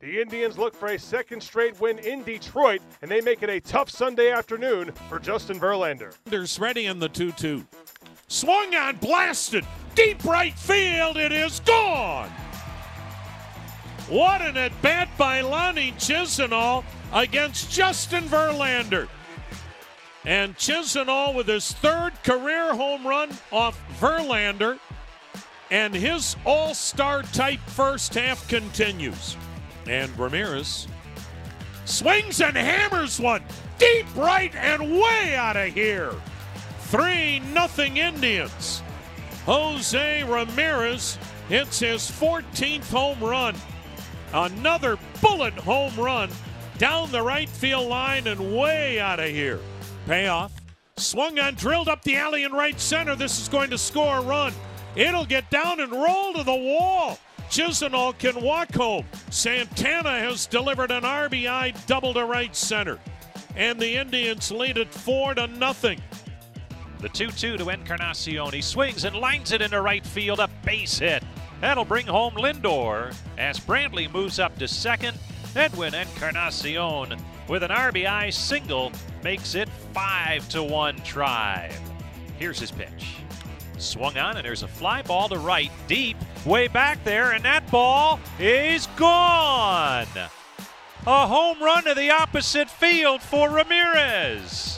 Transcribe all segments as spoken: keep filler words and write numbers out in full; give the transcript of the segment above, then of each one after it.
The Indians look for a second straight win in Detroit, and they make it a tough Sunday afternoon for Justin Verlander. There's ready in the two two. Swung on, blasted, deep right field, it is gone! What an at-bat by Lonnie Chisenhall against Justin Verlander. And Chisenhall with his third career home run off Verlander, and his all-star type first half continues. And Ramirez swings and hammers one deep right and way out of here. three nothing Indians. Jose Ramirez hits his fourteenth home run. Another bullet home run down the right field line and way out of here. Payoff. Swung on, drilled up the alley in right center. This is going to score a run. It'll get down and roll to the wall. Chisenhall can walk home. Santana has delivered an R B I double to right center. And the Indians lead it four to nothing. The two two to Encarnacion. He swings and lines it into right field. A base hit. That'll bring home Lindor as Brantley moves up to second. Edwin Encarnacion with an R B I single makes it five to one Tribe. Here's his pitch. Swung on, and there's a fly ball to right, deep, way back there, and that ball is gone. A home run to the opposite field for Ramirez.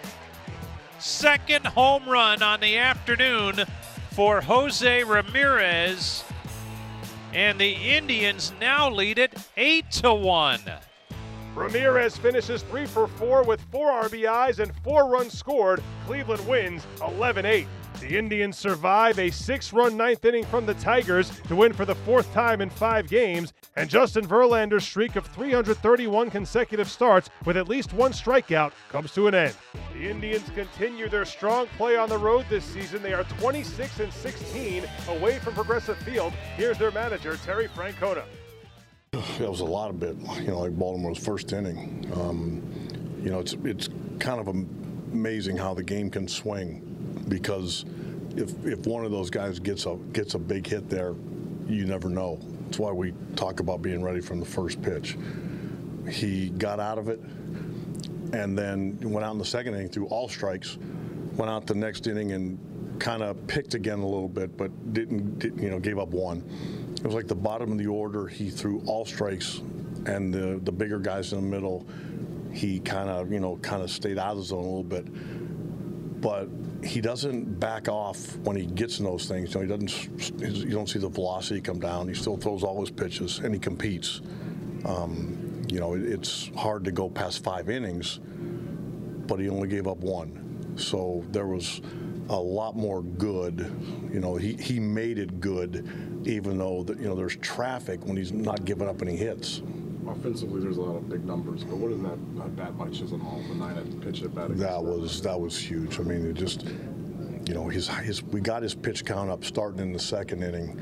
Second home run on the afternoon for Jose Ramirez, and the Indians now lead it eight to one. Ramirez finishes three for four with four R B Is and four runs scored. Cleveland wins eleven eight. The Indians survive a six-run ninth inning from the Tigers to win for the fourth time in five games, and Justin Verlander's streak of three hundred thirty-one consecutive starts with at least one strikeout comes to an end. The Indians continue their strong play on the road this season. They are twenty-six and sixteen away from Progressive Field. Here's their manager, Terry Francona. It was a lot of bit, you know, like Baltimore's first inning. Um, you know, it's it's kind of amazing how the game can swing, because if if one of those guys gets a gets a big hit there, you never know. That's why we talk about being ready from the first pitch. He got out of it, and then went out in the second inning through all strikes. Went out the next inning and kind of picked again a little bit, but didn't, didn't, you know, gave up one. It was like the bottom of the order. He threw all strikes, and the the bigger guys in the middle, he kind of, you know, kind of stayed out of the zone a little bit. But he doesn't back off when he gets in those things. You know, he doesn't. You don't see the velocity come down. He still throws all his pitches, and he competes. Um, you know, it, it's hard to go past five innings, but he only gave up one. So there was a lot more good. You know, he, he made it good, even though the, you know, there's traffic when he's not giving up any hits. Offensively, there's a lot of big numbers, but what is that, that bat by Chisenhall, the nine at pitch at bat? That was that was huge. I mean, it just, you know, his his we got his pitch count up starting in the second inning,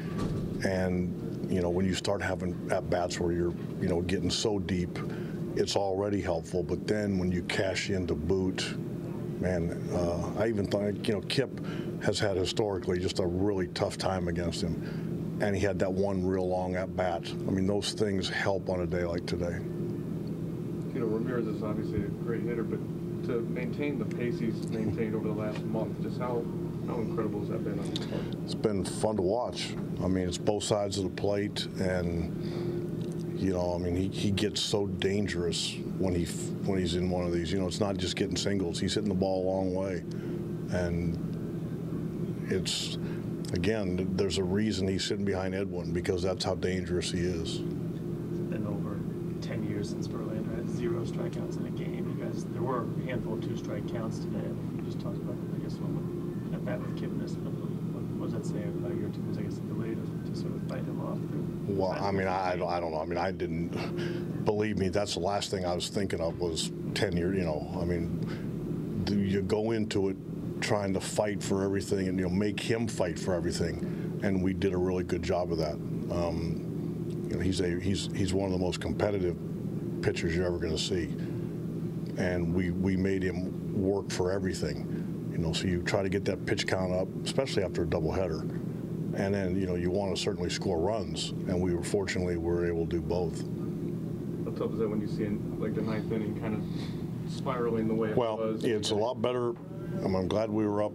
and you know, when you start having at bats where you're, you know, getting so deep, it's already helpful. But then when you cash in to boot, man, uh, I even thought, you know, Kip has had historically just a really tough time against him. And he had that one real long at bat. I mean, those things help on a day like today. You know, Ramirez is obviously a great hitter, but to maintain the pace he's maintained over the last month, just how how incredible has that been on his part? It's been fun to watch. I mean, it's both sides of the plate, and you know, I mean, he, he gets so dangerous when he when he's in one of these. You know, it's not just getting singles; he's hitting the ball a long way, and it's. Again, there's a reason he's sitting behind Edwin, because that's how dangerous he is. It's been over ten years since Verlander had zero strikeouts in a game. You guys, there were a handful of two-strike counts today. You just talked about, I guess, one at bat with Kip missed. What does that say about your team's, I guess, ability to, to sort of fight him off? Well, I mean, I, I don't know. I mean, I didn't, believe me, that's the last thing I was thinking of was ten years, you know. I mean, you go into it trying to fight for everything and, you know, make him fight for everything, and we did a really good job of that. Um, you know, he's a he's he's one of the most competitive pitchers you're ever going to see, and we we made him work for everything. You know, so you try to get that pitch count up, especially after a doubleheader, and then, you know, you want to certainly score runs, and we were fortunately we were able to do both. How tough is that when you see in, like the ninth inning kind of spiraling the way it Well, was? it's a lot better. I'm, I'm glad we were up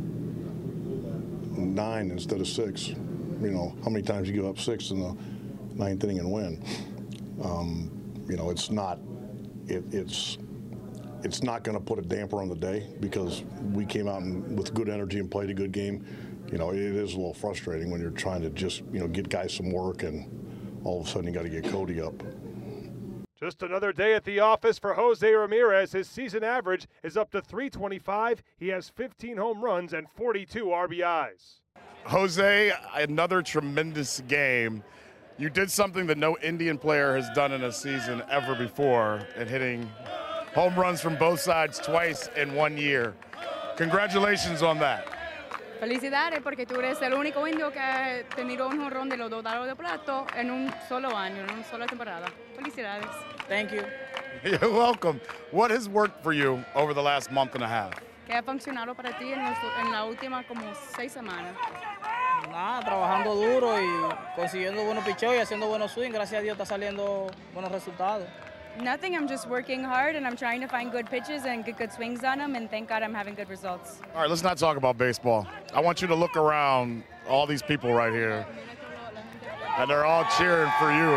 nine instead of six. You know, how many times you give up six in the ninth inning and win? Um, you know, it's not. It, it's it's not going to put a damper on the day because we came out and, with good energy and played a good game. You know, it is a little frustrating when you're trying to just you know get guys some work and all of a sudden you got to get Cody up. Just another day at the office for Jose Ramirez. His season average is up to three twenty-five. He has fifteen home runs and forty-two R B Is. Jose, another tremendous game. You did something that no Indian player has done in a season ever before, in hitting home runs from both sides twice in one year. Congratulations on that. Felicidades porque tú eres el único indio que te tiró un jonrón de los dos dados de plato en un solo año, en una sola temporada. Felicidades. Thank you. You're welcome. What has worked for you over the last month and a half? ¿Qué ha funcionado para ti en, los, en la última como seis semanas? Nada, trabajando duro y consiguiendo buenos picheos y haciendo buenos swings. Gracias a Dios está saliendo buenos resultados. Nothing, I'm just working hard and I'm trying to find good pitches and get good swings on them, and thank God I'm having good results. All right, let's not talk about baseball. I want you to look around all these people right here, and they're all cheering for you.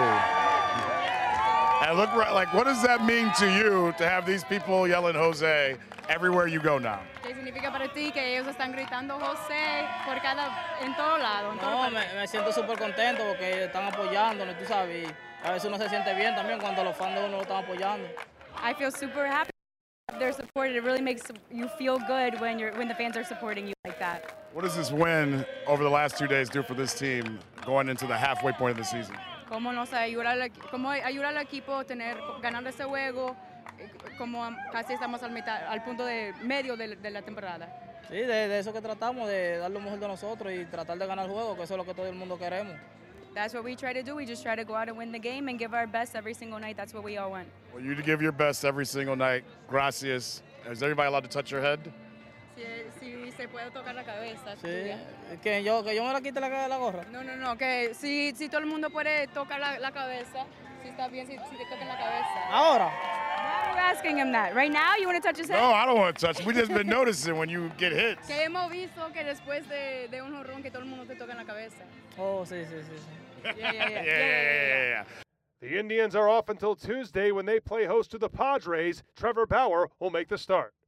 And look, like, what does that mean to you to have these people yelling Jose everywhere you go now? ¿Qué significa para ti que ellos están gritando José por cada, en todo lado? En todo No, me, me siento súper contento porque están apoyándonos, tú sabes. Y a veces uno se siente bien también cuando los fans de uno lo están apoyando. I feel super happy they're supported. It really makes you feel good when you're when the fans are supporting you like that. What does this win over the last two days do for this team going into the halfway point of the season? ¿Cómo nos ayuda al, cómo ayuda al equipo tener ganar ese juego? Como casi estamos al, mitad, al punto de medio de, de la temporada. Sí, de, de eso que tratamos, de dar lo mejor de nosotros y tratar de ganar el juego, que eso es lo que todo el mundo queremos. That's what we try to do. We just try to go out and win the game and give our best every single night. That's what we all want. Well, you to give your best every single night. Gracias. Is everybody allowed to touch your head? Si, si se puede tocar la cabeza. Sí, que yo, que yo me la quite la, la gorra. No, no, no, que si, si todo el mundo puede tocar la, la cabeza, si está bien, si, si te tocan la cabeza. Ahora. Why are you asking him that? Right now, you want to touch his head? No, I don't want to touch. We just been noticing when you get hit. Que hemos visto que después de, de un jonrón que todo el mundo te toca en la cabeza. Oh, sí, sí, sí. sí. Yeah, yeah, yeah. yeah, yeah, yeah, yeah. The Indians are off until Tuesday when they play host to the Padres. Trevor Bauer will make the start.